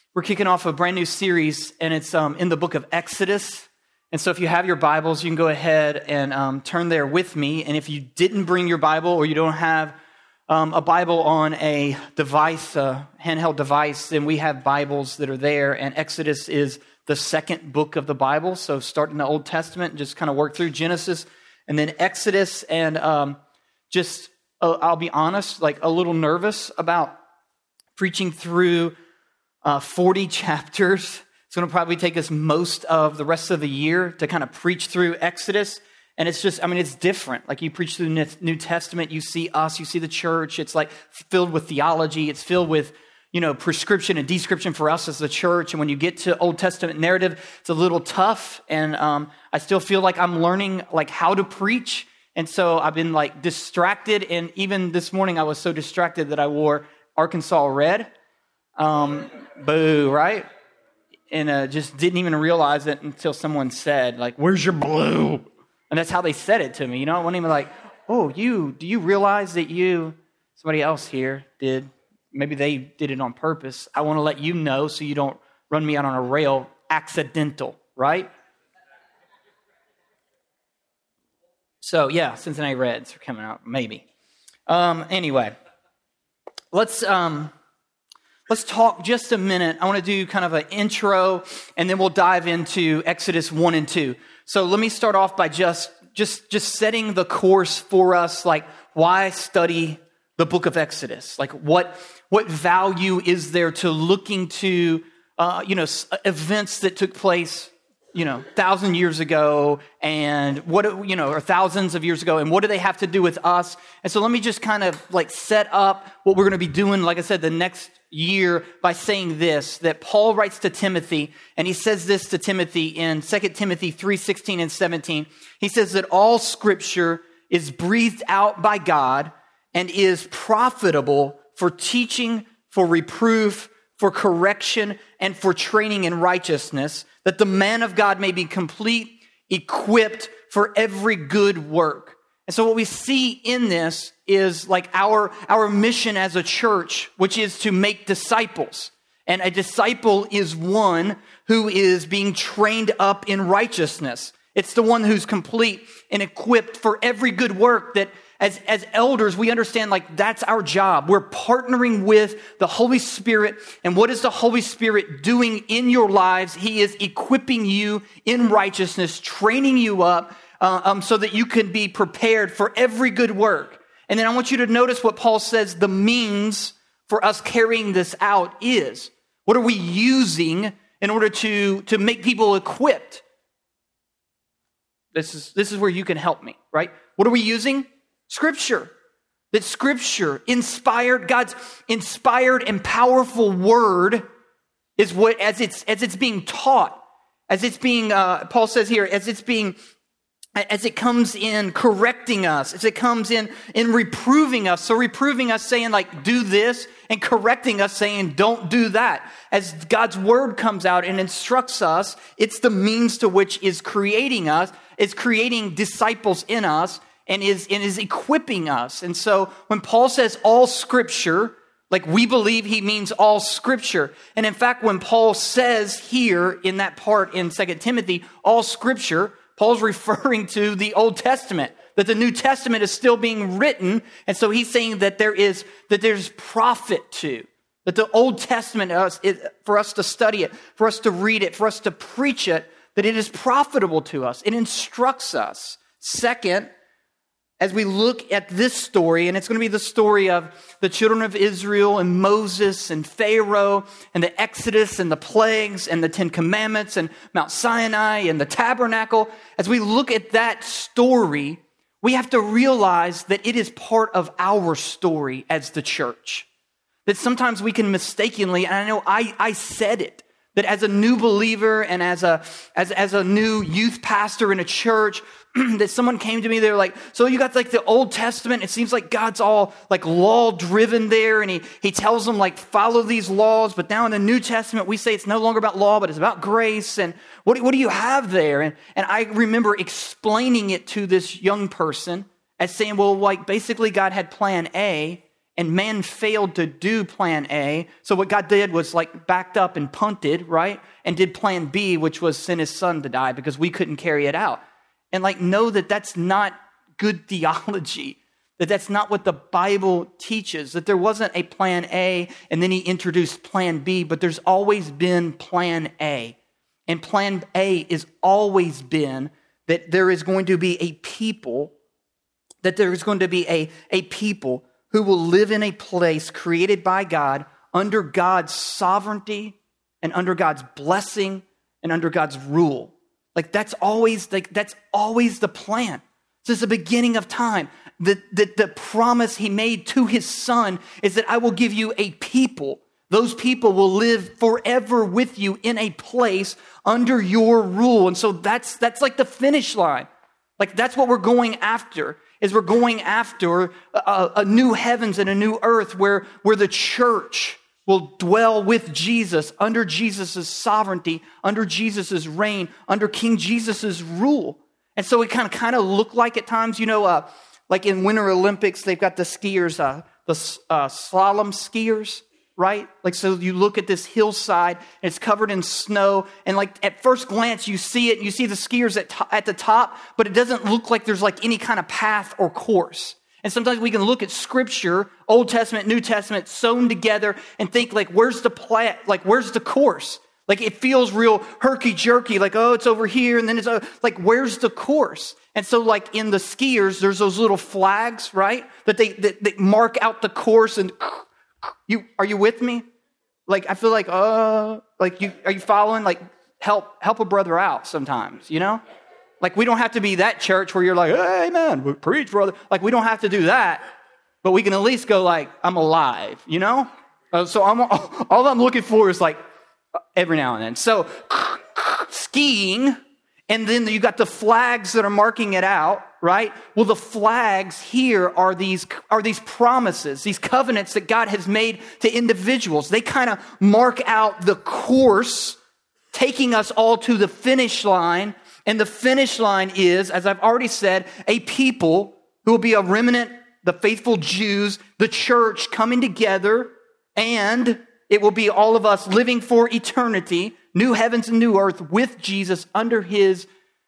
We're kicking off a brand new series, and it's in the book of Exodus. And so if you have your Bibles, you can go ahead and turn there with me. And if you didn't bring your Bible or you don't have a Bible on a device, a handheld device, then we have Bibles that are there. And Exodus is the second book of the Bible. So start in the Old Testament and just kind of work through Genesis and then Exodus. And I'll be honest, like a little nervous about preaching through 40 chapters. It's going to probably take us most of the rest of the year to kind of preach through Exodus. And it's just, it's different. Like you preach through the New Testament, you see us, you see the church. It's like filled with theology. It's filled with, prescription and description for us as the church. And when you get to Old Testament narrative, it's a little tough. And I still feel like I'm learning like how to preach. And so I've been like distracted. And even this morning, I was so distracted that I wore Arkansas red. Boo, right? And just didn't even realize it until someone said, like, where's your blue? And that's how they said it to me. I wasn't even like, do you realize that somebody else here did, maybe they did it on purpose. I want to let you know so you don't run me out on a rail, accidental, right? So yeah, Cincinnati Reds are coming out, maybe. Anyway, let's talk just a minute. I want to do kind of an intro, and then we'll dive into Exodus 1 and 2. So let me start off by just setting the course for us, like why studdy the book of Exodus? Like what value is there to looking to events that took place 1,000 years ago, and or thousands of years ago, and what do they have to do with us? And so let me just kind of like set up what we're going to be doing, like I said, the next year by saying this, that Paul writes to Timothy, and he says this to Timothy in 2 Timothy 3:16 and 17. He says that all scripture is breathed out by God and is profitable for teaching, for reproof, for correction, and for training in righteousness, that the man of God may be complete, equipped for every good work. And so what we see in this is like our mission as a church, which is to make disciples. And a disciple is one who is being trained up in righteousness. It's the one who's complete and equipped for every good work that as elders, we understand like that's our job. We're partnering with the Holy Spirit. And what is the Holy Spirit doing in your lives? He is equipping you in righteousness, training you up so that you can be prepared for every good work. And then I want you to notice what Paul says the means for us carrying this out is. What are we using in order to make people equipped? This is where you can help me, right? What are we using? Scripture. That Scripture, God's inspired and powerful word is what, as it's being taught, as it's being, Paul says here, as it comes in correcting us, as it comes in reproving us. So reproving us saying like, do this, and correcting us saying, don't do that. As God's word comes out and instructs us, it's the means to which is creating us, is creating disciples in us, and is equipping us. And so when Paul says all scripture, like we believe he means all scripture. And in fact, when Paul says here in that part in 2 Timothy, all scripture, Paul's referring to the Old Testament, that the New Testament is still being written. And so he's saying that there's profit to, that the Old Testament, for us to study it, for us to read it, for us to preach it, that it is profitable to us. It instructs us. Second, as we look at this story, and it's going to be the story of the children of Israel and Moses and Pharaoh and the Exodus and the plagues and the Ten Commandments and Mount Sinai and the tabernacle. As we look at that story, we have to realize that it is part of our story as the church. That sometimes we can mistakenly, and I know I said it, that as a new believer and as a new youth pastor in a church, that someone came to me, they were like, so you got like the Old Testament, it seems like God's all like law driven there, and he tells them like follow these laws, but now in the New Testament we say it's no longer about law, but it's about grace, and what do you have there? And I remember explaining it to this young person as saying, well, like basically God had plan A, and man failed to do plan A. So what God did was like backed up and punted, right? And did plan B, which was send his son to die because we couldn't carry it out. And like know that that's not good theology, that that's not what the Bible teaches, that there wasn't a plan A and then he introduced plan B, but there's always been plan A. And plan A has always been that there is going to be a people, that there is going to be a people who will live in a place created by God under God's sovereignty and under God's blessing and under God's rule. Like that's always the plan. Since the beginning of time, the promise he made to his son is that I will give you a people. Those people will live forever with you in a place under your rule. And so that's like the finish line. Like that's what we're going after, is we're going after a new heavens and a new earth where the church will dwell with Jesus, under Jesus' sovereignty, under Jesus' reign, under King Jesus' rule. And so it kind of look like at times, like in Winter Olympics, they've got the skiers, the slalom skiers, right? Like, so you look at this hillside, and it's covered in snow, and like at first glance, you see it, and you see the skiers at the top, but it doesn't look like there's like any kind of path or course. And sometimes we can look at Scripture, Old Testament, New Testament, sewn together, and think like, where's the plan? Like, where's the course? Like it feels real herky-jerky, like, oh, it's over here, and then it's like, where's the course? And so like in the skiers, there's those little flags, right? That they mark out the course, and are you with me? Like, I feel like, are you following? Like, help a brother out sometimes, Like, we don't have to be that church where you're like, hey, man, preach, brother. Like, we don't have to do that, but we can at least go like, I'm alive, So all I'm looking for is like, every now and then. So skiing, and then you got the flags that are marking it out, right? Well, the flags here are these promises, these covenants that God has made to individuals. They kind of mark out the course, taking us all to the finish line. And the finish line is, as I've already said, a people who will be a remnant, the faithful Jews, the church coming together, and it will be all of us living for eternity, new heavens and new earth with Jesus under his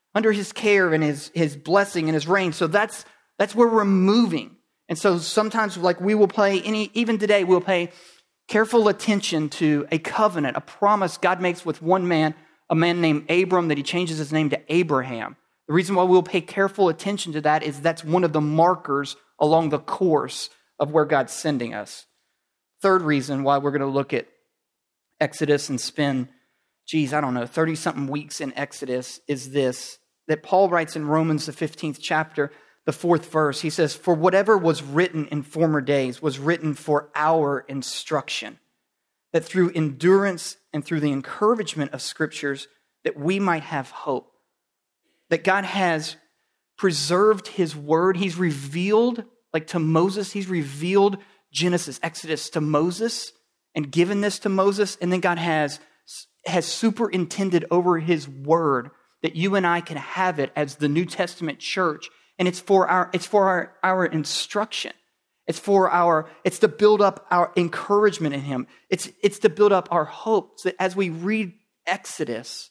care and his blessing and his reign. So that's where we're moving. And so sometimes like we will even today, we'll pay careful attention to a covenant, a promise God makes with one man, a man named Abram, that he changes his name to Abraham. The reason why we'll pay careful attention to that is that's one of the markers along the course of where God's sending us. Third reason why we're going to look at Exodus and spend, 30-something weeks in Exodus is this, that Paul writes in Romans, the 15th chapter, the 4th verse. He says, for whatever was written in former days was written for our instruction, that through endurance and through the encouragement of scriptures, that we might have hope. That God has preserved his word. He's revealed, like to Moses, he's revealed Genesis, Exodus to Moses and given this to Moses. And then God has superintended over his word that you and I can have it as the New Testament church. And it's for our instruction. It's to build up our encouragement in him. It's to build up our hope so that as we read Exodus,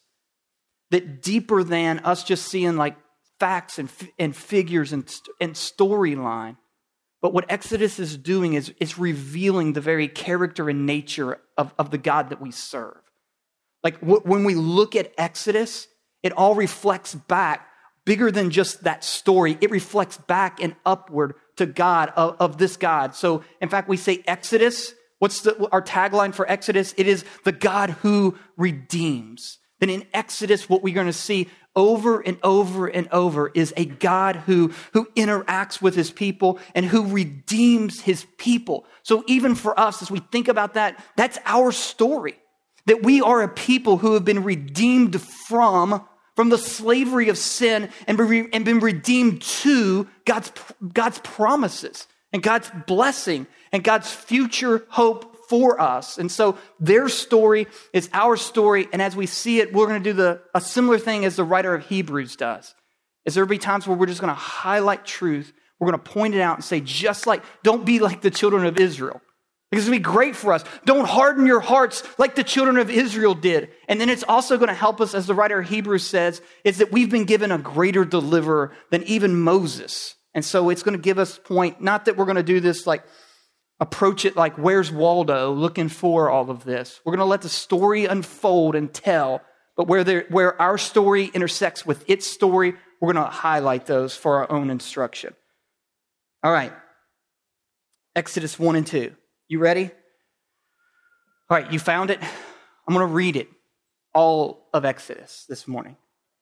that deeper than us just seeing like facts and figures and storyline, but what Exodus is doing is it's revealing the very character and nature of the God that we serve. Like when we look at Exodus, it all reflects back, bigger than just that story. It reflects back and upward to God, of this God. So in fact, we say Exodus. What's our tagline for Exodus? It is the God who redeems. Then in Exodus, what we're going to see over and over and over is a God who interacts with his people and who redeems his people. So even for us, as we think about that, that's our story. That we are a people who have been redeemed from the slavery of sin and been redeemed to God's promises and God's blessing and God's future hope for us. And so their story is our story. And as we see it, we're going to do a similar thing as the writer of Hebrews does. Is there will be times where we're just going to highlight truth. We're going to point it out and say, don't be like the children of Israel. Because it'll be great for us. Don't harden your hearts like the children of Israel did. And then it's also going to help us, as the writer of Hebrews says, is that we've been given a greater deliverer than even Moses. And so it's going to give us point, not that we're going to do this approach it like, where's Waldo looking for all of this? We're going to let the story unfold and tell, but where our story intersects with its story, we're going to highlight those for our own instruction. All right. Exodus 1 and 2. You ready? All right, you found it? I'm going to read it, all of Exodus this morning.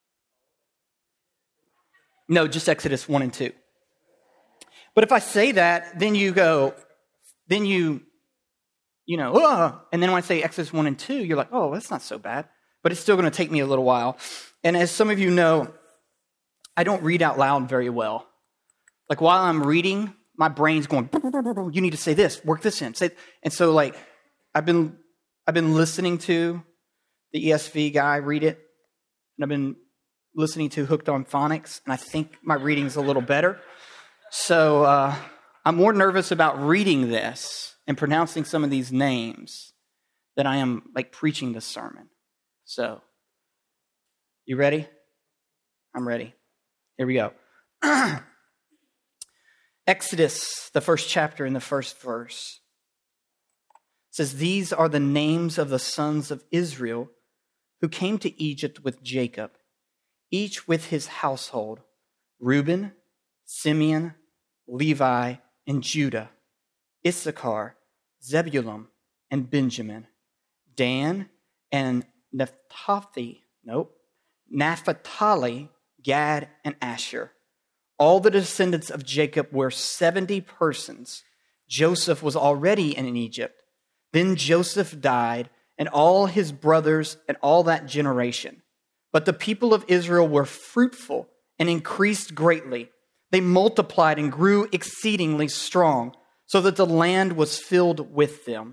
No, just Exodus 1 and 2. But if I say that, then you go, and then when I say Exodus 1 and 2, you're like, oh, that's not so bad. But it's still going to take me a little while. And as some of you know, I don't read out loud very well. Like while I'm reading, my brain's going, you need to say this, work this in. And so I've been listening to the ESV guy read it, and I've been listening to Hooked on Phonics, and I think my reading's a little better. So I'm more nervous about reading this and pronouncing some of these names than I am preaching the sermon. So, you ready? I'm ready. Here we go. Exodus, the first chapter in the first verse, says, "These are the names of the sons of Israel who came to Egypt with Jacob, each with his household, Reuben, Simeon, Levi, and Judah, Issachar, Zebulun, and Benjamin, Dan, and Naphtali, Gad, and Asher. All the descendants of Jacob were 70 persons. Joseph was already in Egypt. Then Joseph died, and all his brothers and all that generation. But the people of Israel were fruitful and increased greatly. They multiplied and grew exceedingly strong, so that the land was filled with them.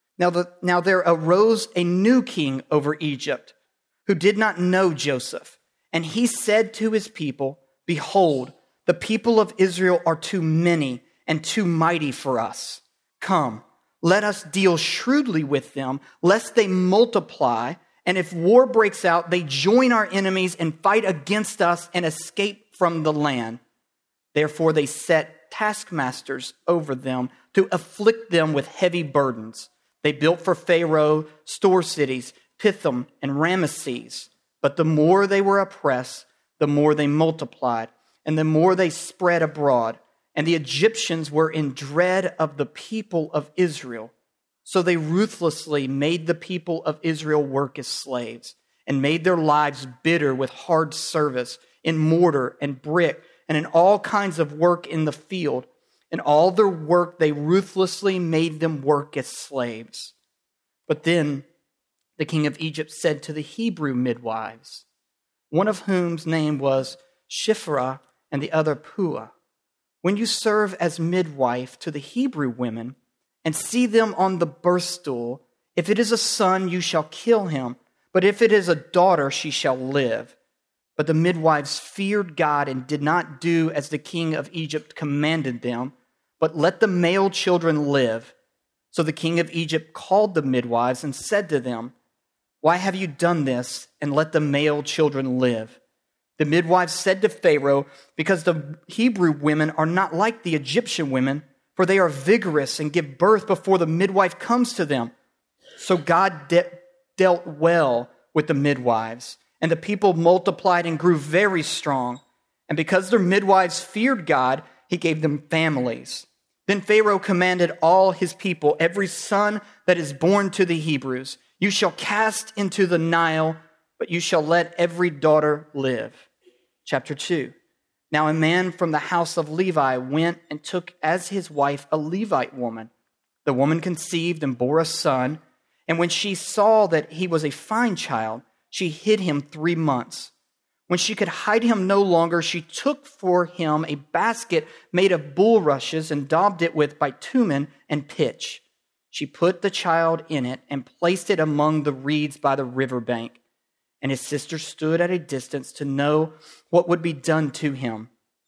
Now there arose a new king over Egypt, who did not know Joseph. And he said to his people, 'Behold, the people of Israel are too many and too mighty for us. Come, let us deal shrewdly with them, lest they multiply. And if war breaks out, they join our enemies and fight against us and escape from the land.' Therefore they set taskmasters over them to afflict them with heavy burdens. They built for Pharaoh store cities, Pithom and Ramesses. But the more they were oppressed, the more they multiplied, and the more they spread abroad. And the Egyptians were in dread of the people of Israel. So they ruthlessly made the people of Israel work as slaves, and made their lives bitter with hard service in mortar and brick, and in all kinds of work in the field. In all their work they ruthlessly made them work as slaves. But then the king of Egypt said to the Hebrew midwives, one of whom's name was Shiphrah and the other Puah, 'When you serve as midwife to the Hebrew women and see them on the birth stool, if it is a son, you shall kill him, but if it is a daughter, she shall live.' But the midwives feared God and did not do as the king of Egypt commanded them, but let the male children live. So the king of Egypt called the midwives and said to them, 'Why have you done this and let the male children live?' The midwives said to Pharaoh, 'Because the Hebrew women are not like the Egyptian women, for they are vigorous and give birth before the midwife comes to them.' So God dealt well with the midwives, and the people multiplied and grew very strong. And because their midwives feared God, he gave them families. Then Pharaoh commanded all his people, 'Every son that is born to the Hebrews, you shall cast into the Nile, but you shall let every daughter live.'" Chapter 2. Now a man from the house of Levi went and took as his wife a Levite woman. The woman conceived and bore a son, and when she saw that he was a fine child, she hid him 3 months. When she could hide him no longer, she took for him a basket made of bulrushes and daubed it with bitumen and pitch. She put the child in it and placed it among the reeds by the riverbank. And his sister stood at a distance to know what would be done to him.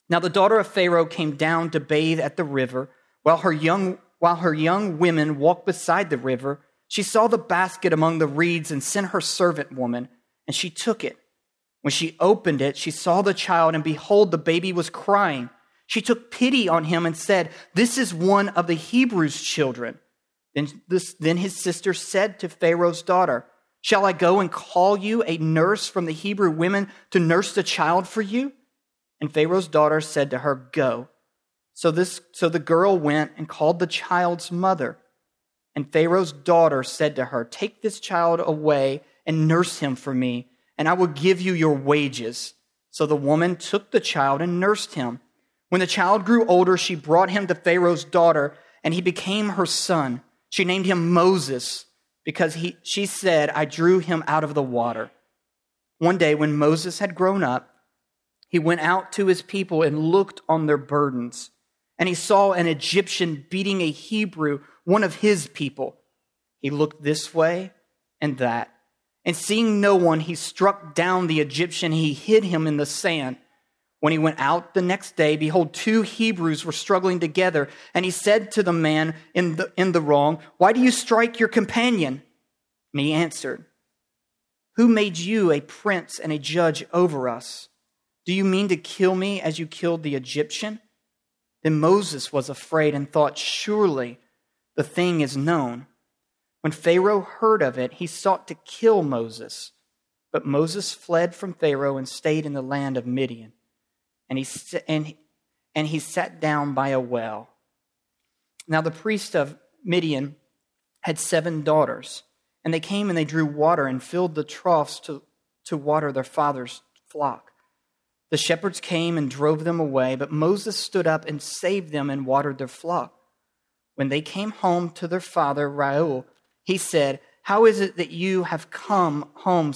Now the daughter of Pharaoh came down to bathe at the river. While her young women walked beside the river, she saw the basket among the reeds and sent her servant woman, and she took it. When she opened it, she saw the child, and behold, the baby was crying. She took pity on him and said, "This is one of the Hebrews' children." Then his sister said to Pharaoh's daughter, "Shall I go and call you a nurse from the Hebrew women to nurse the child for you?" And Pharaoh's daughter said to her, "Go." So the girl went and called the child's mother. And Pharaoh's daughter said to her, "Take this child away and nurse him for me, and I will give you your wages." So the woman took the child and nursed him. When the child grew older, she brought him to Pharaoh's daughter, and he became her son. She named him Moses, because she said, "I drew him out of the water." One day when Moses had grown up, he went out to his people and looked on their burdens. And he saw an Egyptian beating a Hebrew, one of his people. He looked this way and that. And seeing no one, he struck down the Egyptian. He hid him in the sand. When he went out the next day, behold, 2 Hebrews were struggling together. And he said to the man in the wrong, "Why do you strike your companion?" And he answered, "Who made you a prince and a judge over us? Do you mean to kill me as you killed the Egyptian?" Then Moses was afraid and thought, "Surely the thing is known." When Pharaoh heard of it, he sought to kill Moses. But Moses fled from Pharaoh and stayed in the land of Midian. And he sat down by a well. Now the priest of Midian had 7 daughters, and they came and they drew water and filled the troughs to water their father's flock. The shepherds came and drove them away, but Moses stood up and saved them and watered their flock. When they came home to their father Reuel, he said, "How is it that you have come home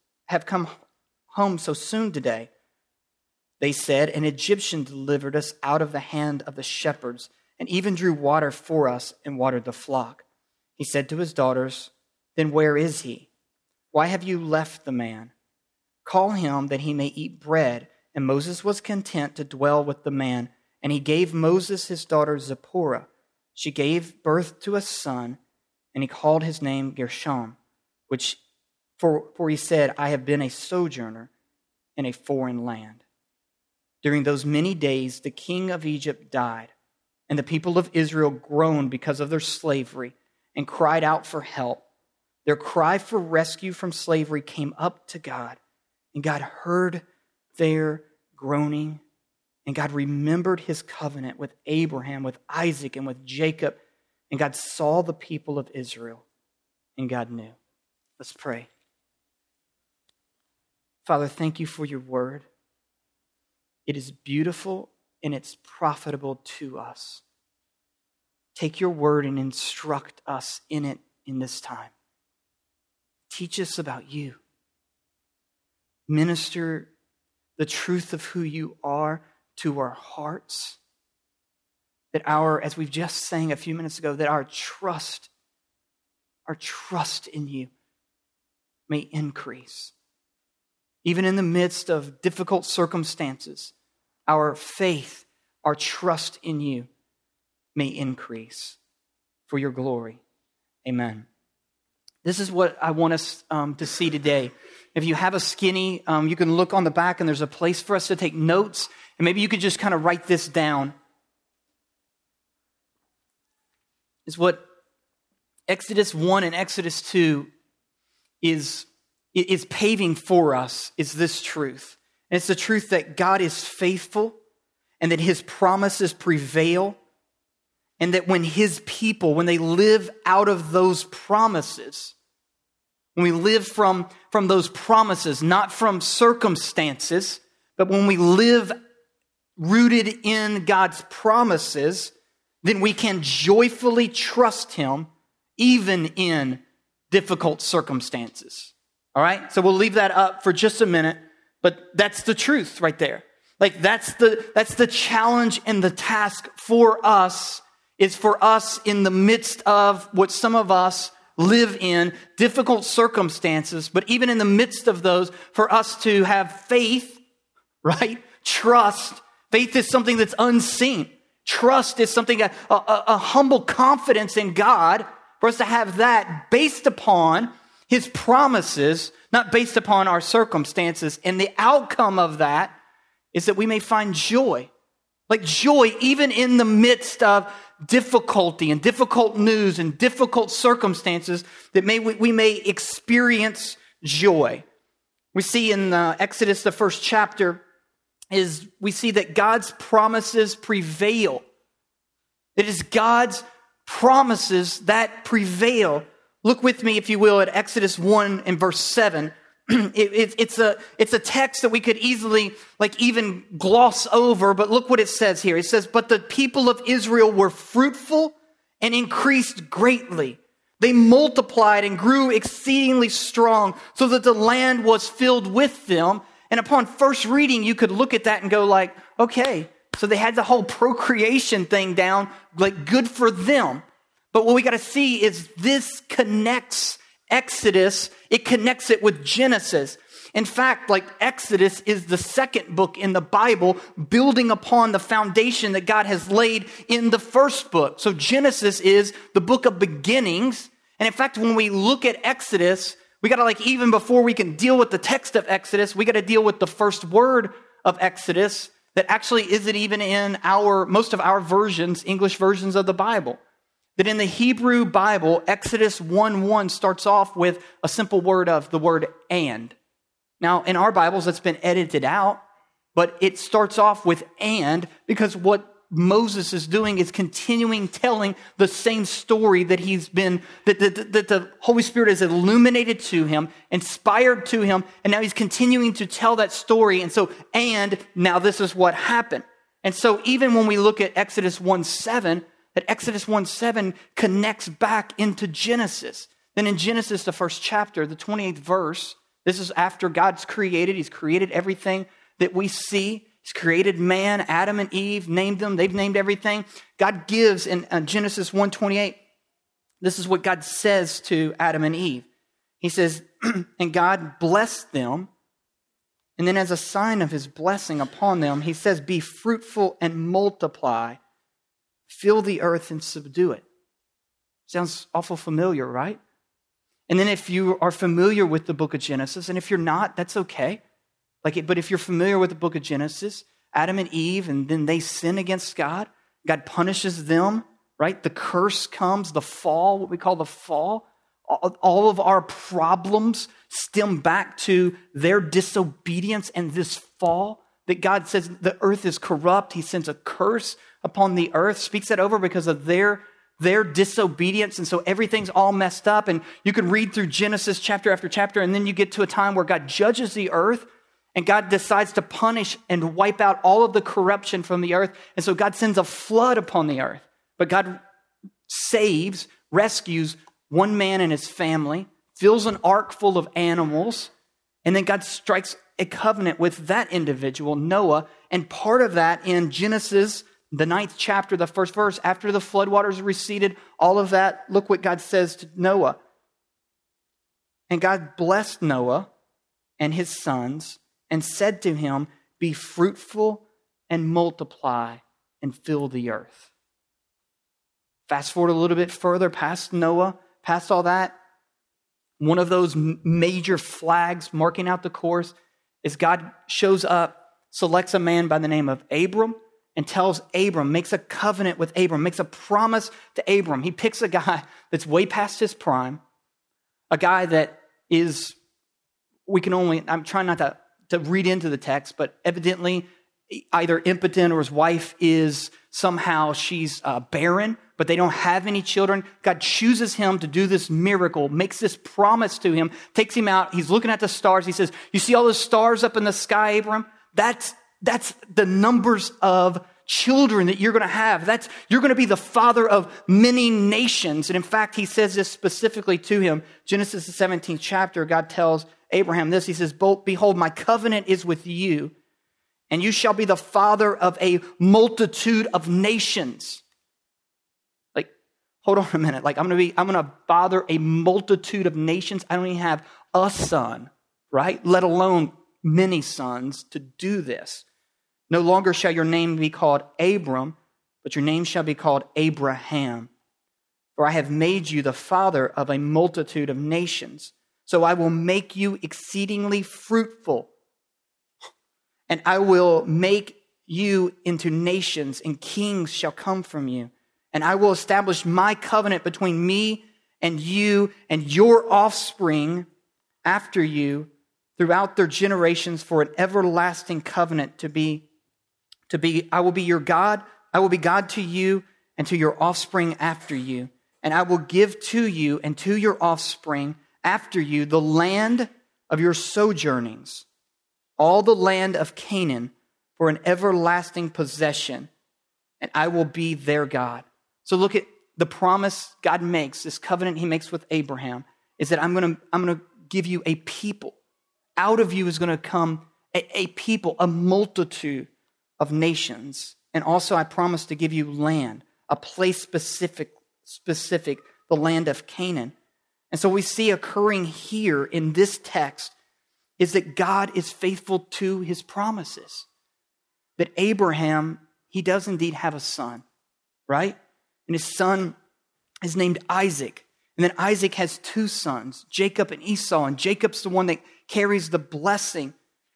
so soon today?" They said, "An Egyptian delivered us out of the hand of the shepherds, and even drew water for us and watered the flock." He said to his daughters, "Then where is he? Why have you left the man? Call him that he may eat bread." And Moses was content to dwell with the man, and he gave Moses his daughter Zipporah. She gave birth to a son, and he called his name Gershom, for he said, "I have been a sojourner in a foreign land." During those many days, the king of Egypt died, and the people of Israel groaned because of their slavery and cried out for help. Their cry for rescue from slavery came up to God, and God heard their groaning, and God remembered his covenant with Abraham, with Isaac, and with Jacob, and God saw the people of Israel, and God knew. Let's pray. Father, thank you for your word. It is beautiful and it's profitable to us. Take your word and instruct us in it in this time. Teach us about you. Minister the truth of who you are to our hearts. That as we've just sang a few minutes ago, that our trust in you may increase. Even in the midst of difficult circumstances, our faith, our trust in you may increase for your glory. Amen. This is what I want us to see today. If you have a skinny, you can look on the back and there's a place for us to take notes. And maybe you could just kind of write this down. Is what Exodus 1 and Exodus 2 is paving for us, is this truth. And it's the truth that God is faithful and that his promises prevail. And that when his people, when they live out of those promises, when we live from those promises, not from circumstances, but when we live rooted in God's promises, then we can joyfully trust him even in difficult circumstances. All right? So we'll leave that up for just a minute, but that's the truth right there. Like that's the challenge and the task for us, is for us in the midst of what some of us live in, difficult circumstances, but even in the midst of those, for us to have faith, right? Trust, Faith is something that's unseen. Trust is something, a humble confidence in God, for us to have that based upon his promises, not based upon our circumstances. And the outcome of that is that we may find joy. Like joy even in the midst of difficulty and difficult news and difficult circumstances, that we may experience joy. We see in Exodus, the first chapter, we see that God's promises prevail. It is God's promises that prevail. Look with me, if you will, at Exodus 1 and verse 7. It's a text that we could easily even gloss over, but look what it says here. It says, "But the people of Israel were fruitful and increased greatly. They multiplied and grew exceedingly strong, so that the land was filled with them." And upon first reading, you could look at that and go like, okay, so they had the whole procreation thing down, like good for them. But what we got to see is this connects Exodus, it connects it with Genesis. In fact, Exodus is the second book in the Bible, building upon the foundation that God has laid in the first book. So Genesis is the book of beginnings. And in fact, when we look at Exodus, we got to even before we can deal with the text of Exodus, we got to deal with the first word of Exodus that actually isn't even in most of our versions, English versions of the Bible. That in the Hebrew Bible, Exodus 1:1 starts off with a simple word of the word "and." Now, in our Bibles, that's been edited out, but it starts off with "and" because what Moses is doing is continuing telling the same story that that the Holy Spirit has illuminated to him, inspired to him, and now he's continuing to tell that story. And so, and now this is what happened. And so even when we look at Exodus 1:7, that Exodus 1:7 connects back into Genesis. Then in Genesis, the first chapter, the 28th verse, this is after God's created. He's created everything that we see. He's created man, Adam and Eve, named them. They've named everything. God gives in Genesis 1:28, this is what God says to Adam and Eve. He says, and God blessed them. And then as a sign of his blessing upon them, he says, "Be fruitful and multiply. Fill the earth and subdue it." Sounds awful familiar, right? And then if you are familiar with the book of Genesis, and if you're not, that's okay. But if you're familiar with the book of Genesis, Adam and Eve, and then they sin against God. God punishes them, right? The curse comes, the fall, what we call the fall. All of our problems stem back to their disobedience and this fall. That God says the earth is corrupt. He sends a curse upon the earth, speaks that over because of their disobedience. And so everything's all messed up. And you can read through Genesis chapter after chapter, and then you get to a time where God judges the earth, and God decides to punish and wipe out all of the corruption from the earth. And so God sends a flood upon the earth. But God saves, rescues one man and his family, fills an ark full of animals, and then God strikes a covenant with that individual, Noah. And part of that in Genesis, the 9th chapter, the first verse, after the floodwaters receded, all of that, look what God says to Noah. And God blessed Noah and his sons and said to him, "Be fruitful and multiply and fill the earth." Fast forward a little bit further past Noah, past all that. One of those major flags marking out the course is God shows up, selects a man by the name of Abram, and tells Abram, makes a covenant with Abram, makes a promise to Abram. He picks a guy that's way past his prime, a guy that is, I'm trying not to read into the text, but evidently either impotent or his wife is somehow, she's barren, but they don't have any children. God chooses him to do this miracle, makes this promise to him, takes him out. He's looking at the stars. He says, "You see all those stars up in the sky, Abram? That's the numbers of children that you're going to have. You're going to be the father of many nations." And in fact, he says this specifically to him. Genesis the 17th chapter, God tells Abraham this. He says, "Behold, my covenant is with you, and you shall be the father of a multitude of nations." Hold on a minute. I'm going to father a multitude of nations. I don't even have a son, right? Let alone many sons to do this. No longer shall your name be called Abram, but your name shall be called Abraham. For I have made you the father of a multitude of nations. So I will make you exceedingly fruitful, and I will make you into nations, and kings shall come from you. And I will establish my covenant between me and you and your offspring after you throughout their generations for an everlasting covenant to be, I will be your God, I will be God to you and to your offspring after you. And I will give to you and to your offspring after you the land of your sojournings, all the land of Canaan for an everlasting possession, and I will be their God. So look at the promise God makes, this covenant he makes with Abraham, is that I'm going to give you a people. Out of you is going to come a people, a multitude of nations. And also I promise to give you land, a place specific, the land of Canaan. And so we see occurring here in this text is that God is faithful to his promises. That Abraham, he does indeed have a son, right? And his son is named Isaac. And then Isaac has two sons, Jacob and Esau. And Jacob's the one that carries the blessing.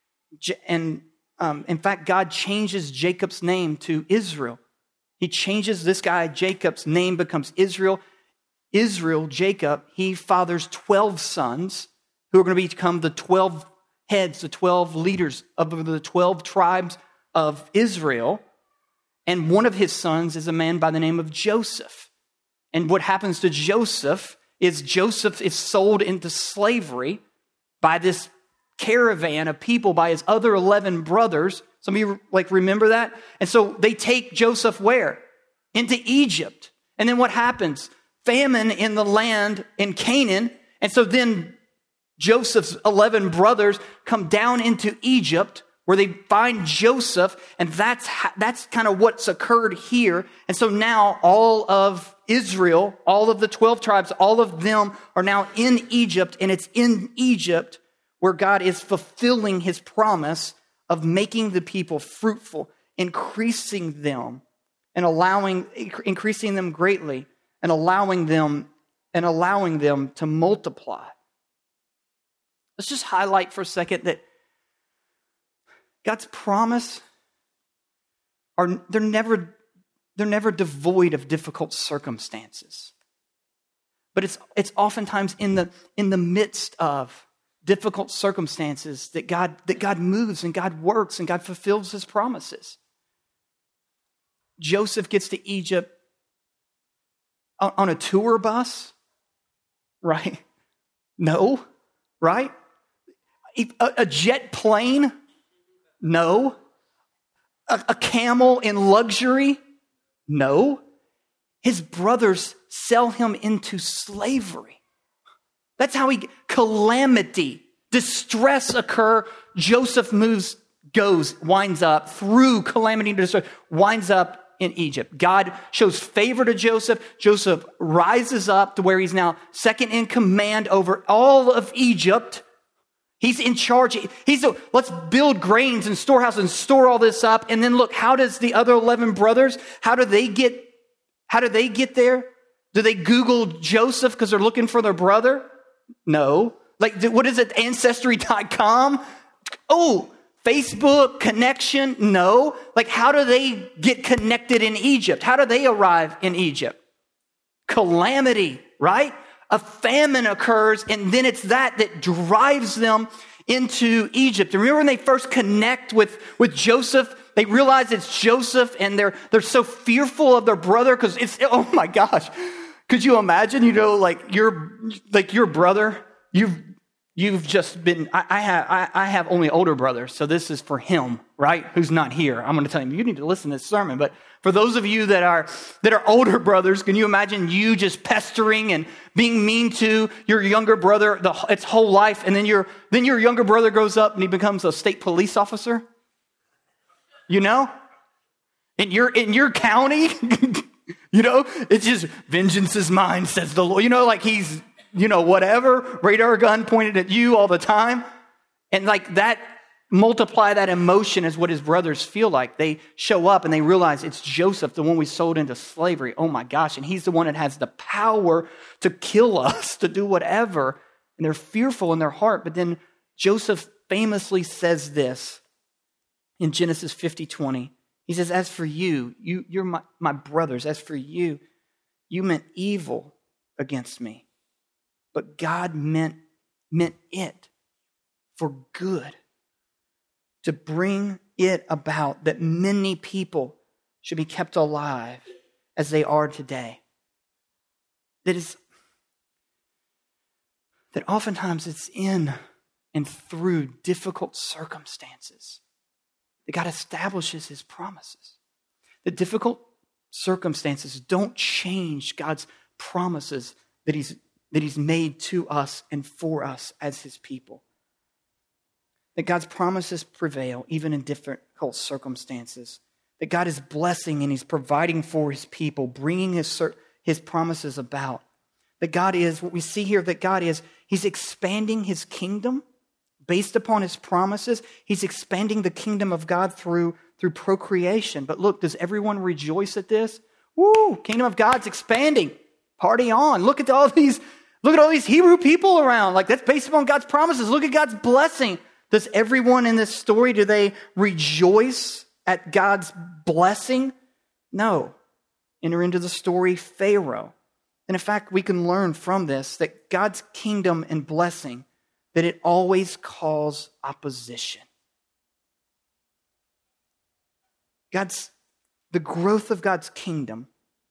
And in fact, God changes Jacob's name to Israel. He changes this guy, Jacob's name becomes Israel. Israel, Jacob, he fathers 12 sons who are going to become the 12 heads, the 12 leaders of the 12 tribes of Israel. And one of his sons is a man by the name of Joseph. And what happens to Joseph is sold into slavery by this caravan of people, by his other 11 brothers. Some of you remember that? And so they take Joseph where? Into Egypt. And then what happens? Famine in the land in Canaan. And so then Joseph's 11 brothers come down into Egypt where they find Joseph, and that's kind of what's occurred here. And so now all of Israel, all of the 12 tribes, all of them are now in Egypt, and it's in Egypt where God is fulfilling his promise of making the people fruitful, increasing them increasing them greatly, and allowing them to multiply. Let's just highlight for a second that God's promise they're never devoid of difficult circumstances. But it's oftentimes in the midst of difficult circumstances that God moves and God works and God fulfills his promises. Joseph gets to Egypt on a tour bus, right? No, right? A jet plane? No. A camel in luxury? No. His brothers sell him into slavery. That's how calamity, distress occur. Joseph winds up through calamity and distress, winds up in Egypt. God shows favor to Joseph. Joseph rises up to where he's now second in command over all of Egypt. He's in charge. Let's build grains and storehouses and store all this up. And then look, how does the other 11 brothers, how do they get there? Do they Google Joseph because they're looking for their brother? No. What is it? Ancestry.com? Oh, Facebook connection? No. How do they get connected in Egypt? How do they arrive in Egypt? Calamity, right? A famine occurs, and then it's that drives them into Egypt. And remember when they first connect with Joseph, they realize it's Joseph, and they're so fearful of their brother because oh my gosh. Could you imagine, your brother, you've just been, I have only older brothers, so this is for him, right? Who's not here. I'm going to tell him, you need to listen to this sermon. But for those of you that are older brothers, can you imagine you just pestering and being mean to your younger brother its whole life, and then your younger brother grows up and he becomes a state police officer? In your county, it's just vengeance is mine, says the Lord. He's whatever, radar gun pointed at you all the time. And that multiply that emotion as what his brothers feel like. They show up and they realize it's Joseph, the one we sold into slavery. Oh my gosh. And he's the one that has the power to kill us, to do whatever. And they're fearful in their heart. But then Joseph famously says this in Genesis 50:20. He says, as for you're my brothers. As for you meant evil against me. But God meant it for good, to bring it about that many people should be kept alive as they are today. That oftentimes it's in and through difficult circumstances that God establishes his promises. The difficult circumstances don't change God's promises that he's made to us and for us as his people. That God's promises prevail even in difficult circumstances. That God is blessing and he's providing for his people, bringing his promises about. That God is, what we see here, that God is, he's expanding his kingdom based upon his promises. He's expanding the kingdom of God through procreation. But look, does everyone rejoice at this? Woo, kingdom of God's expanding. Party on. Look at all these Hebrew people around. Like, that's based upon God's promises. Look at God's blessing. Does everyone in this story, do they rejoice at God's blessing? No. Enter into the story Pharaoh. And in fact, we can learn from this that God's kingdom and blessing, that it always calls opposition. The growth of God's kingdom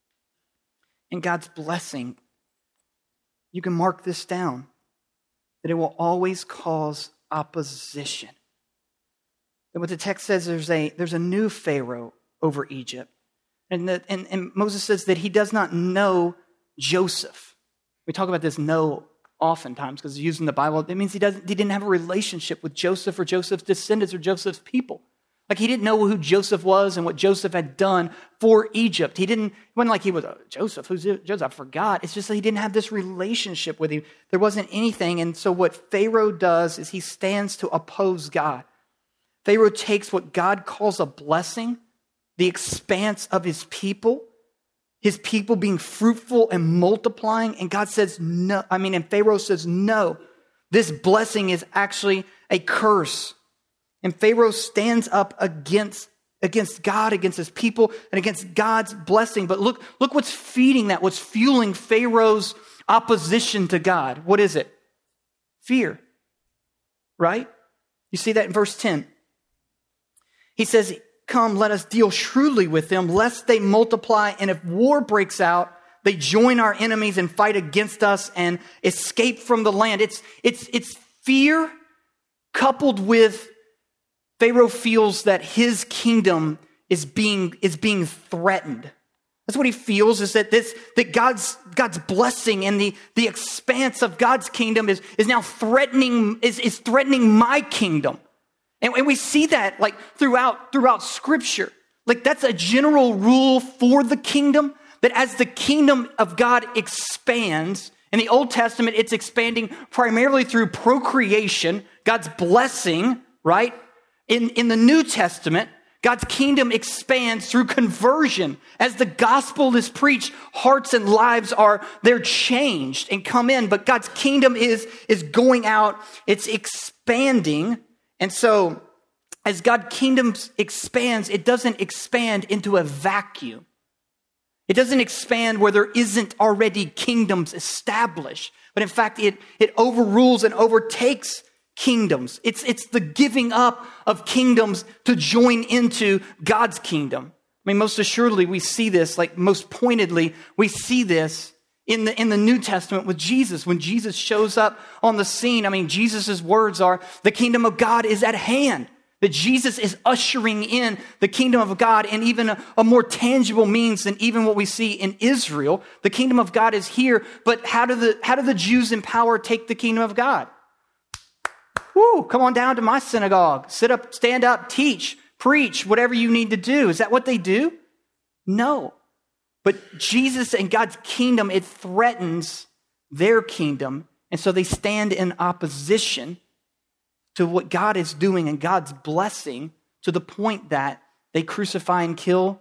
and God's blessing, you can mark this down, that it will always cause opposition. And what the text says, there's a new Pharaoh over Egypt. And Moses says that he does not know Joseph. We talk about this know oftentimes because it's used in the Bible. It means he didn't have a relationship with Joseph or Joseph's descendants or Joseph's people. Like, he didn't know who Joseph was and what Joseph had done for Egypt. It wasn't like he was, Joseph, who's Joseph? I forgot. It's just that he didn't have this relationship with him. There wasn't anything. And so what Pharaoh does is he stands to oppose God. Pharaoh takes what God calls a blessing, the expanse of his people being fruitful and multiplying. And God says no. And Pharaoh says, no, this blessing is actually a curse. And Pharaoh stands up against God, against his people, and against God's blessing. But look what's feeding that, what's fueling Pharaoh's opposition to God. What is it? Fear, right? You see that in verse 10. He says, come, let us deal shrewdly with them, lest they multiply, and if war breaks out, they join our enemies and fight against us and escape from the land. It's fear coupled with Pharaoh feels that his kingdom is being threatened. That's what he feels, is that God's blessing and the expanse of God's kingdom is now threatening my kingdom. And we see that like throughout Scripture. Like, that's a general rule for the kingdom, that as the kingdom of God expands, in the Old Testament, it's expanding primarily through procreation, God's blessing, right? In the New Testament, God's kingdom expands through conversion. As the gospel is preached, hearts and lives they're changed and come in. But God's kingdom is going out, it's expanding. And so as God's kingdom expands, it doesn't expand into a vacuum. It doesn't expand where there isn't already kingdoms established. But in fact, it overrules and overtakes kingdoms. It's the giving up of kingdoms to join into God's kingdom. Most assuredly, we see this, like most pointedly, we see this in the New Testament with Jesus. When Jesus shows up on the scene, Jesus' words are, the kingdom of God is at hand. That Jesus is ushering in the kingdom of God in even a more tangible means than even what we see in Israel. The kingdom of God is here, but how do the Jews in power take the kingdom of God? Woo, come on down to my synagogue. Sit up, stand up, teach, preach, whatever you need to do. Is that what they do? No. But Jesus and God's kingdom, it threatens their kingdom. And so they stand in opposition to what God is doing and God's blessing to the point that they crucify and kill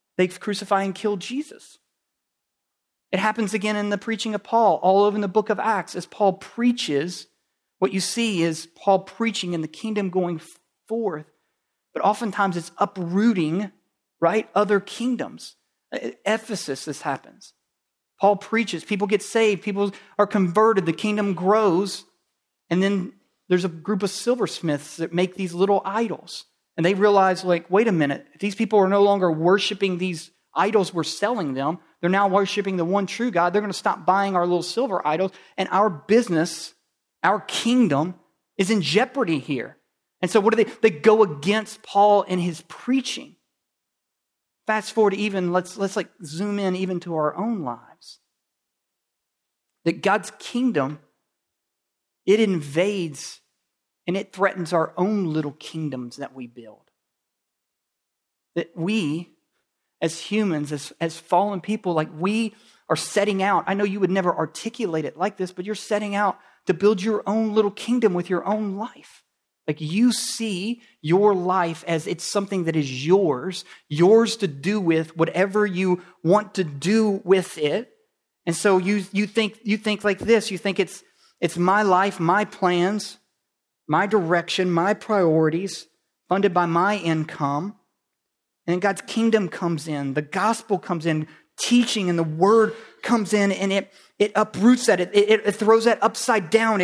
Jesus. It happens again in the preaching of Paul, all over in the book of Acts. As Paul preaches, what you see is Paul preaching and the kingdom going forth, but oftentimes it's uprooting, right, other kingdoms. At Ephesus, this happens. Paul preaches, people get saved, people are converted, the kingdom grows, and then there's a group of silversmiths that make these little idols. And they realize, like, wait a minute, if these people are no longer worshiping these idols we're selling them, they're now worshiping the one true God, they're going to stop buying our little silver idols, and our business, our kingdom is in jeopardy here. And so what do they go against Paul and his preaching. Fast forward even, let's like zoom in even to our own lives. That God's kingdom, it invades and it threatens our own little kingdoms that we build. That we, as humans, as fallen people, like we are setting out. I know you would never articulate it like this, but you're setting out to build your own little kingdom with your own life. Like you see your life as it's something that is yours to do with whatever you want to do with it. And so you think like this. You think it's my life, my plans, my direction, my priorities, funded by my income. And then God's kingdom comes in, the gospel comes in, teaching and the word comes in, and it uproots that, it throws that upside down,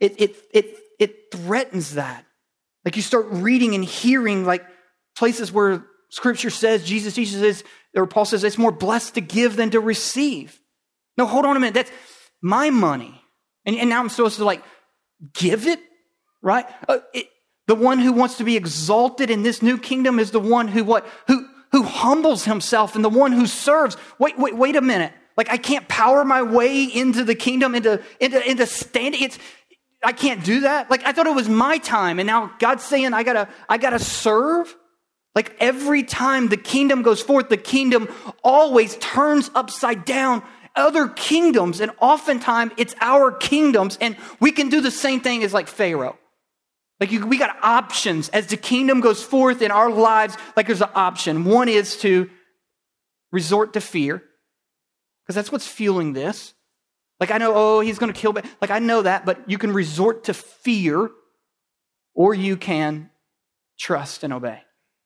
it threatens that. Like you start reading and hearing like places where Scripture says, Jesus teaches this, or Paul says it's more blessed to give than to receive. No, hold on a minute, that's my money. And now I'm supposed to like give it, right? The one who wants to be exalted in this new kingdom is the one who humbles himself, and the one who serves. Wait a minute. Like I can't power my way into the kingdom, into standing. I can't do that. Like I thought it was my time, and now God's saying I gotta serve. Like every time the kingdom goes forth, the kingdom always turns upside down other kingdoms, and oftentimes it's our kingdoms, and we can do the same thing as like Pharaoh. Like we got options as the kingdom goes forth in our lives. Like there's an option. One is to resort to fear, because that's what's fueling this. Like I know, he's going to kill me. Like I know that, but you can resort to fear, or you can trust and obey.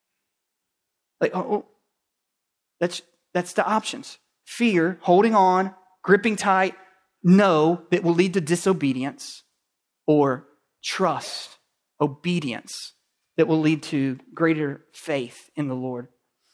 Like that's the options. Fear, holding on, gripping tight, no, that will lead to disobedience, or trust, obedience, that will lead to greater faith in the Lord.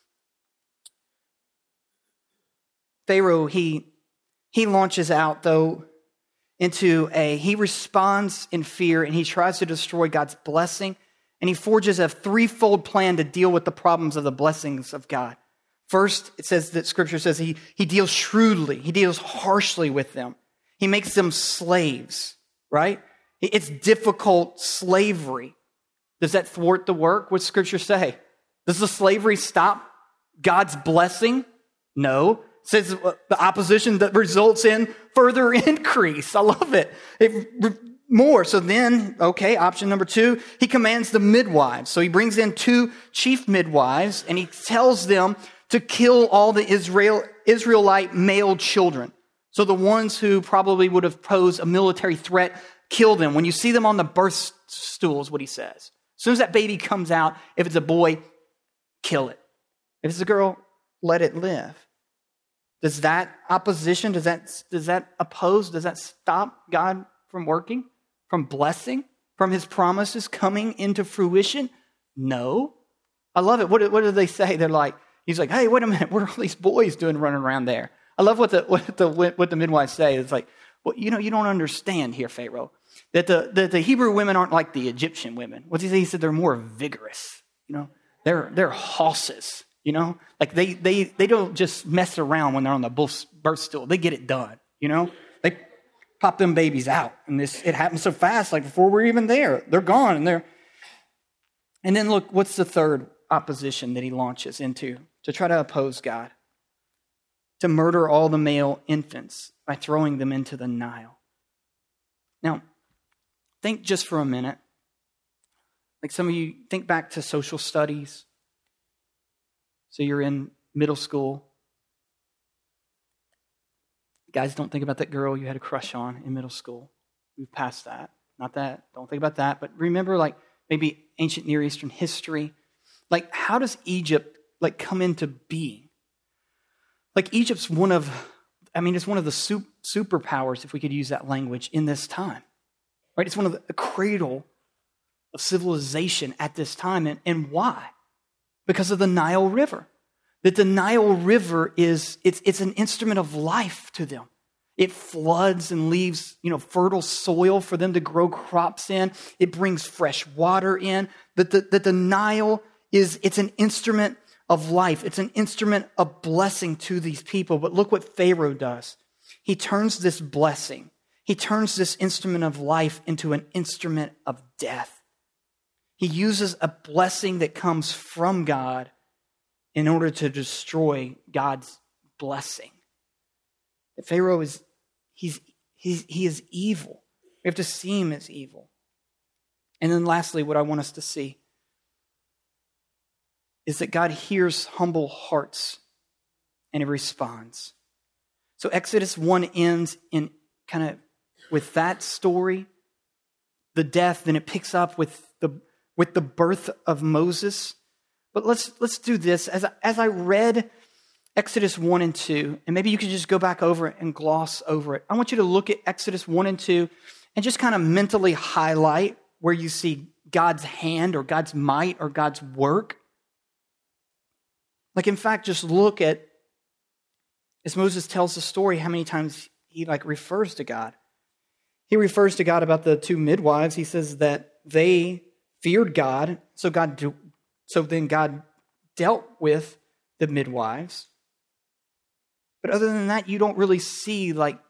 Pharaoh, he launches out, though, he responds in fear, and he tries to destroy God's blessing, and he forges a threefold plan to deal with the problems of the blessings of God. First, it says that Scripture says he deals shrewdly, he deals harshly with them. He makes them slaves, right? It's difficult slavery. Does that thwart the work? What's Scripture say? Does the slavery stop God's blessing? No. It says the opposition that results in further increase. I love it. More. So then, option number 2, he commands the midwives. So he brings in 2 chief midwives, and he tells them to kill all the Israelite male children. So the ones who probably would have posed a military threat, kill them. When you see them on the birth stool is what he says. As soon as that baby comes out, if it's a boy, kill it. If it's a girl, let it live. Does that opposition, does that oppose, does that stop God from working, from blessing, from his promises coming into fruition? No. I love it. What do they say? They're like, he's like, hey, wait a minute, what are all these boys doing running around there? I love what the midwives say. It's like, well, you don't understand here, Pharaoh, that the Hebrew women aren't like the Egyptian women. What's he say? He said they're more vigorous. They're horses. Like they don't just mess around when they're on the birth stool. They get it done. They pop them babies out, and it happens so fast. Like before we're even there, they're gone, and then look, what's the third opposition that he launches into to try to oppose God? To murder all the male infants by throwing them into the Nile. Now, think just for a minute. Like some of you think back to social studies. So you're in middle school. Guys, don't think about that girl you had a crush on in middle school. We've passed that. Not that. Don't think about that. But remember, like, maybe ancient Near Eastern history. Like, how does Egypt, like, come into being? Like, Egypt's it's one of the superpowers, if we could use that language, in this time. Right? It's one of the cradle of civilization at this time. And why? Because of the Nile River. That the Nile River it's an instrument of life to them. It floods and leaves, fertile soil for them to grow crops in. It brings fresh water in. That the Nile it's an instrument of life. It's an instrument of blessing to these people. But look what Pharaoh does. He turns this blessing, he turns this instrument of life into an instrument of death. He uses a blessing that comes from God in order to destroy God's blessing. Pharaoh he is evil. We have to see him as evil. And then lastly, what I want us to see is that God hears humble hearts and he responds. So Exodus 1 ends in kind of with that story, the death, then it picks up with the birth of Moses. But let's do this. As I read Exodus 1 and 2, and maybe you could just go back over it and gloss over it. I want you to look at Exodus 1 and 2 and just kind of mentally highlight where you see God's hand or God's might or God's work. Like, in fact, just look at, as Moses tells the story, how many times he refers to God. He refers to God about the two midwives. He says that they feared God, so then God dealt with the midwives. But other than that, you don't really see like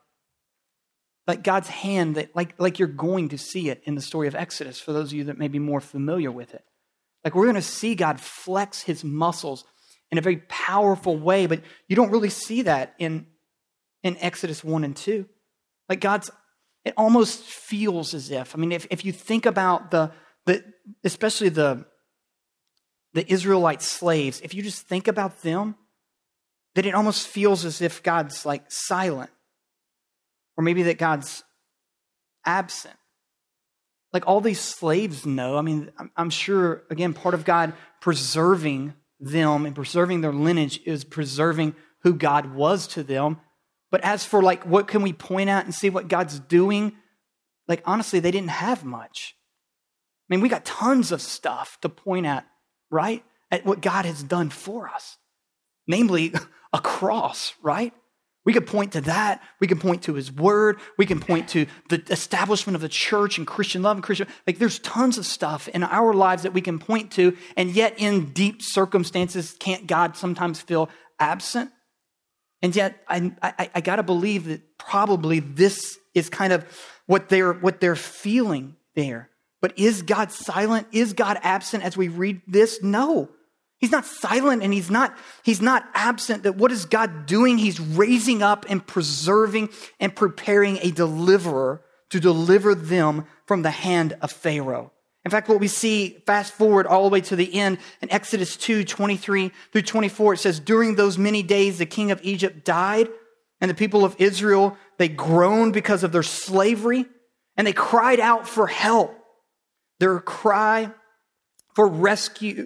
God's hand that like you're going to see it in the story of Exodus, for those of you that may be more familiar with it. Like, we're going to see God flex his muscles in a very powerful way, but you don't really see that in Exodus 1 and 2. Like, it almost feels as if you think about especially the Israelite slaves, if you just think about them, that it almost feels as if God's like silent, or maybe that God's absent. Like, all these slaves know, I'm sure, again, part of God preserving them and preserving their lineage is preserving who God was to them. But as for what can we point at and see what God's doing? Honestly, they didn't have much. We got tons of stuff to point at, right? At what God has done for us. Namely, a cross, right? We could point to that. We can point to his word. We can point to the establishment of the church and Christian love and Christian. There's tons of stuff in our lives that we can point to. And yet in deep circumstances, can't God sometimes feel absent? And yet I got to believe that probably this is kind of what they're feeling there. But is God silent? Is God absent as we read this? No. He's not silent and he's not absent. That what is God doing? He's raising up and preserving and preparing a deliverer to deliver them from the hand of Pharaoh. In fact, what we see, fast forward all the way to the end, in Exodus 2, 23 through 24, it says, during those many days, the king of Egypt died, and the people of Israel, they groaned because of their slavery, and they cried out for help. Their cry for rescue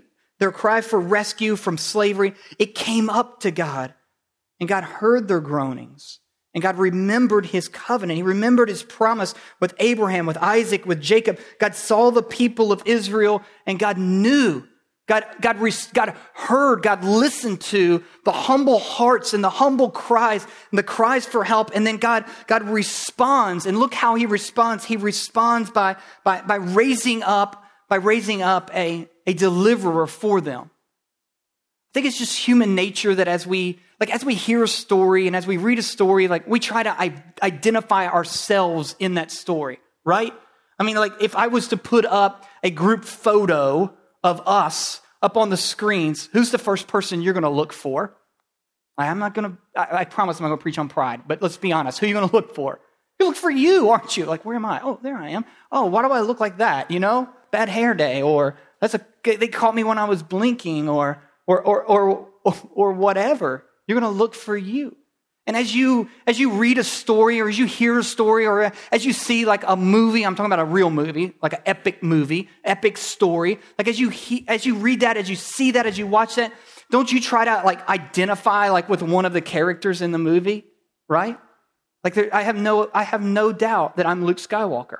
from slavery, it came up to God. And God heard their groanings. And God remembered his covenant. He remembered his promise with Abraham, with Isaac, with Jacob. God saw the people of Israel and God knew. God heard, God listened to the humble hearts and the humble cries and the cries for help. And then God responds. And look how he responds. He responds by raising up a deliverer for them. I think it's just human nature that as we hear a story and as we read a story, we try to identify ourselves in that story, right? If I was to put up a group photo of us up on the screens, who's the first person you're going to look for? I promise I'm not going to preach on pride, but let's be honest. Who are you going to look for? You look for you, aren't you? Where am I? Oh, there I am. Oh, why do I look like that? bad hair day, or they caught me when I was blinking, or whatever. You're going to look for you. And as you read a story, or as you hear a story, or as you see like a movie, I'm talking about a real movie, like an epic movie, epic story. Like as you read that, as you see that, as you watch that, don't you try to like identify like with one of the characters in the movie, right? Like I have no doubt that I'm Luke Skywalker.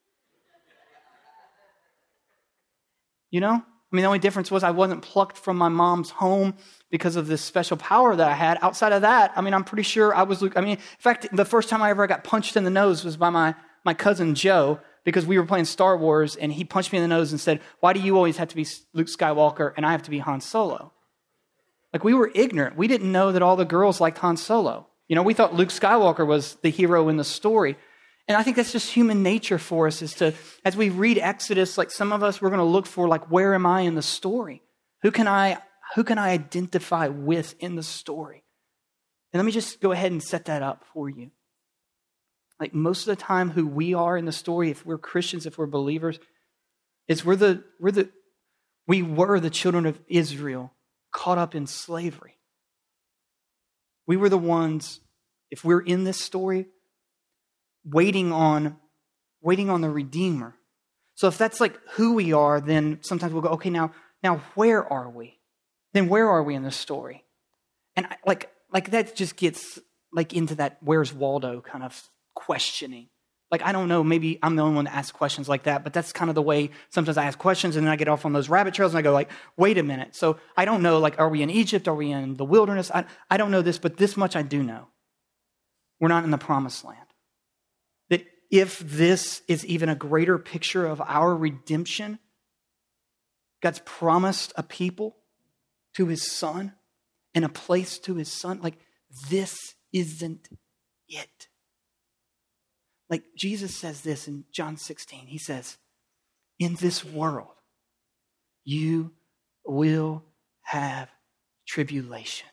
You know? I mean, the only difference was I wasn't plucked from my mom's home because of this special power that I had. Outside of that, I mean, I'm pretty sure I was Luke. I mean, in fact, the first time I ever got punched in the nose was by my cousin Joe, because we were playing Star Wars, and he punched me in the nose and said, "Why do you always have to be Luke Skywalker and I have to be Han Solo?" Like, we were ignorant. We didn't know that all the girls liked Han Solo. You know, we thought Luke Skywalker was the hero in the story. And I think that's just human nature for us, is to, as we read Exodus, like some of us, we're going to look for, like, where am I in the story? Who can I identify with in the story? And let me just go ahead and set that up for you. Like, most of the time, who we are in the story, if we're Christians, if we're believers, is we were the children of Israel caught up in slavery. We were the ones, if we're in this story, waiting on the Redeemer. So if that's like who we are, then sometimes we'll go, okay, now where are we? Then where are we in this story? And like that just gets like into that where's Waldo kind of questioning. Like, I don't know, maybe I'm the only one that asks questions like that, but that's kind of the way sometimes I ask questions, and then I get off on those rabbit trails and I go like, wait a minute. So I don't know, like, are we in Egypt? Are we in the wilderness? I don't know this, but this much I do know. We're not in the promised land. That if this is even a greater picture of our redemption, God's promised a people to his son and a place to his son. Like, this isn't it. Like, Jesus says this in John 16. He says, in this world, you will have tribulation.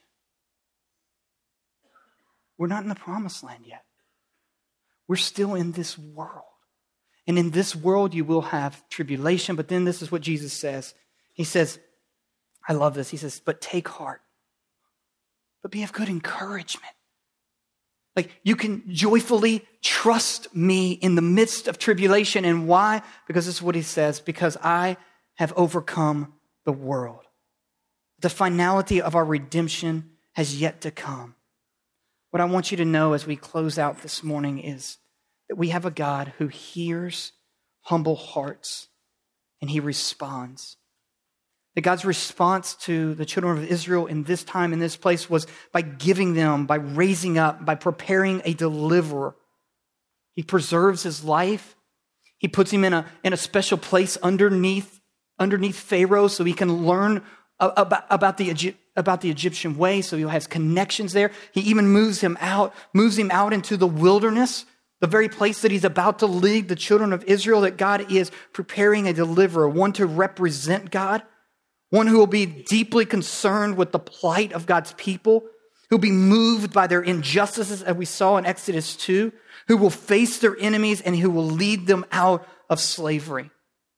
We're not in the promised land yet. We're still in this world. And in this world, you will have tribulation. But then this is what Jesus says. He says, I love this. He says, but take heart. But be of good encouragement. Like, you can joyfully trust me in the midst of tribulation. And why? Because this is what he says. Because I have overcome the world. The finality of our redemption has yet to come. What I want you to know as we close out this morning is that we have a God who hears humble hearts and he responds. That God's response to the children of Israel in this time, in this place, was by giving them, by raising up, by preparing a deliverer. He preserves his life. He puts him in a special place underneath Pharaoh so he can learn about the Egyptian way, so he has connections there. He even moves him out into the wilderness, the very place that he's about to lead the children of Israel, that God is preparing a deliverer, one to represent God, one who will be deeply concerned with the plight of God's people, who'll be moved by their injustices, as we saw in Exodus 2, who will face their enemies and who will lead them out of slavery.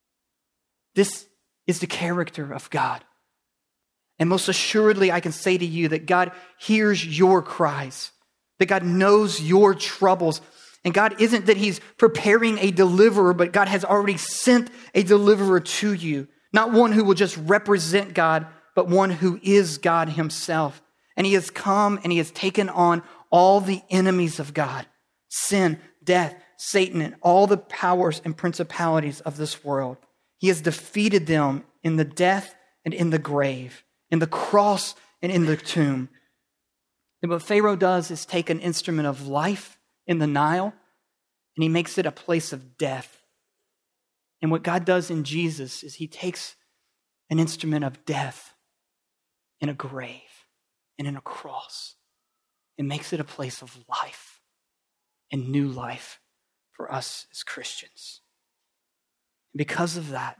This is the character of God. And most assuredly, I can say to you that God hears your cries, that God knows your troubles. And God isn't that he's preparing a deliverer, but God has already sent a deliverer to you. Not one who will just represent God, but one who is God himself. And he has come and he has taken on all the enemies of God, sin, death, Satan, and all the powers and principalities of this world. He has defeated them in the death and in the grave, in the cross and in the tomb. And what Pharaoh does is take an instrument of life in the Nile and he makes it a place of death. And what God does in Jesus is he takes an instrument of death in a grave and in a cross and makes it a place of life and new life for us as Christians. And because of that,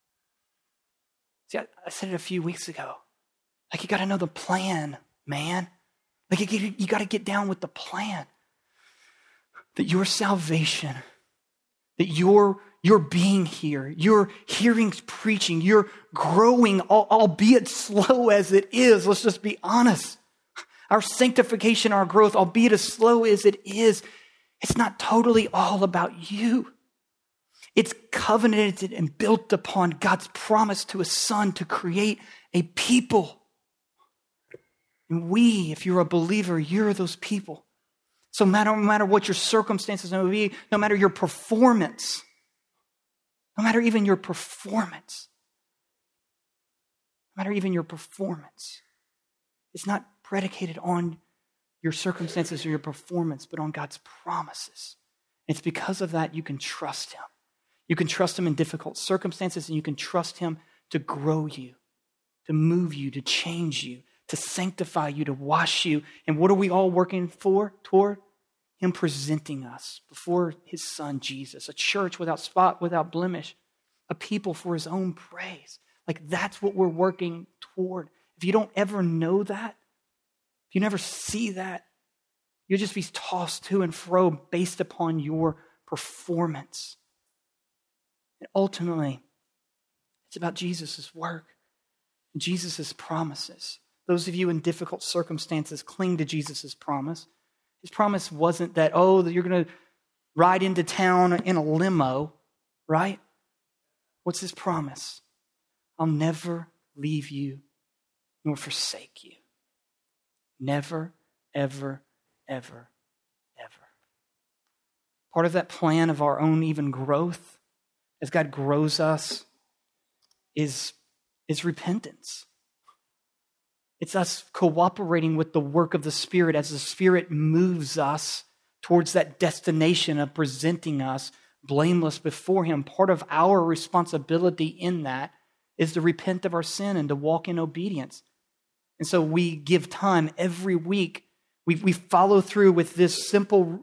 see, I said it a few weeks ago, like, you got to know the plan, man. Like, you got to get down with the plan. That your salvation, that your You're being here. You're hearing preaching. You're growing, albeit slow as it is. Let's just be honest. Our sanctification, our growth, albeit as slow as it is, it's not totally all about you. It's covenanted and built upon God's promise to His Son to create a people. And we, if you're a believer, you're those people. So no matter what your circumstances may be, no matter your performance, no matter even your performance, it's not predicated on your circumstances or your performance, but on God's promises. It's because of that you can trust Him. You can trust Him in difficult circumstances, and you can trust Him to grow you, to move you, to change you, to sanctify you, to wash you. And what are we all working toward? Him presenting us before His Son, Jesus, a church without spot, without blemish, a people for His own praise. Like that's what we're working toward. If you don't ever know that, if you never see that, you'll just be tossed to and fro based upon your performance. And ultimately, it's about Jesus' work and Jesus' promises. Those of you in difficult circumstances, cling to Jesus' promise. His promise wasn't that, you're going to ride into town in a limo, right? What's His promise? I'll never leave you nor forsake you. Never, ever, ever, ever. Part of that plan of our own even growth, as God grows us, is repentance. It's us cooperating with the work of the Spirit as the Spirit moves us towards that destination of presenting us blameless before Him. Part of our responsibility in that is to repent of our sin and to walk in obedience. And so we give time every week. We follow through with this simple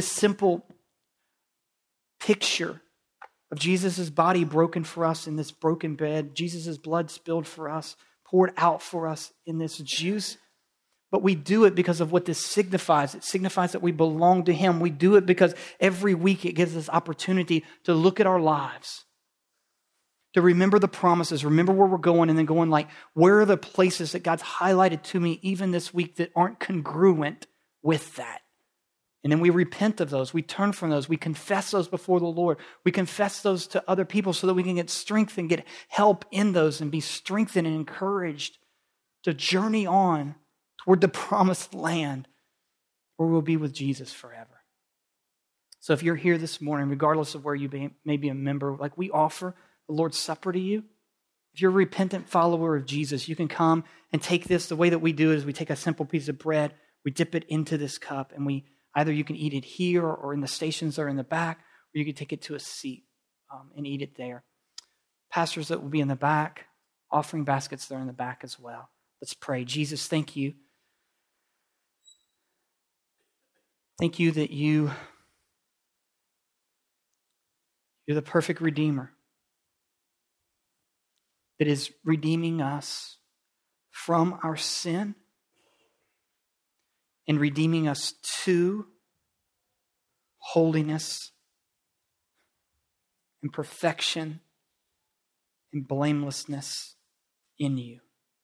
picture of Jesus' body broken for us in this broken bed, Jesus' blood spilled for us, poured out for us in this juice. But we do it because of what this signifies. It signifies that we belong to Him. We do it because every week it gives us opportunity to look at our lives, to remember the promises, remember where we're going, and then going like, where are the places that God's highlighted to me even this week that aren't congruent with that? And then we repent of those. We turn from those. We confess those before the Lord. We confess those to other people so that we can get strength and get help in those and be strengthened and encouraged to journey on toward the promised land where we'll be with Jesus forever. So if you're here this morning, regardless of where you may be a member, like we offer the Lord's Supper to you. If you're a repentant follower of Jesus, you can come and take this. The way that we do it is we take a simple piece of bread, we dip it into this cup, and either you can eat it here or in the stations that are in the back, or you can take it to a seat and eat it there. Pastors that will be in the back, offering baskets that are in the back as well. Let's pray. Jesus, thank you. Thank you that you're the perfect Redeemer that is redeeming us from our sin and redeeming us to holiness and perfection and blamelessness in you.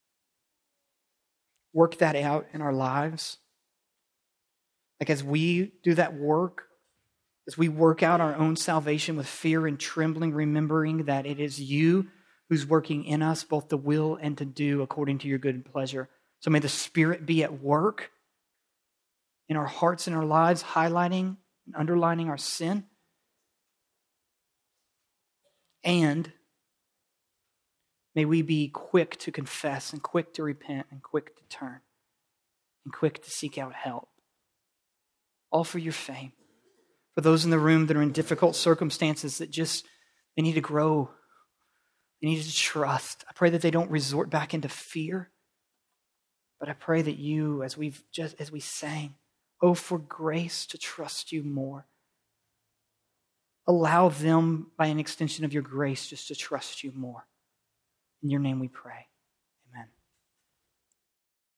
Work that out in our lives. Like as we do that work, as we work out our own salvation with fear and trembling, remembering that it is you who's working in us both to will and to do according to your good pleasure. So may the Spirit be at work in our hearts and our lives, highlighting and underlining our sin. And may we be quick to confess and quick to repent and quick to turn and quick to seek out help. All for your fame. For those in the room that are in difficult circumstances that they need to grow. They need to trust. I pray that they don't resort back into fear. But I pray that you, as we sang, for grace to trust you more. Allow them, by an extension of your grace, just to trust you more. In your name we pray.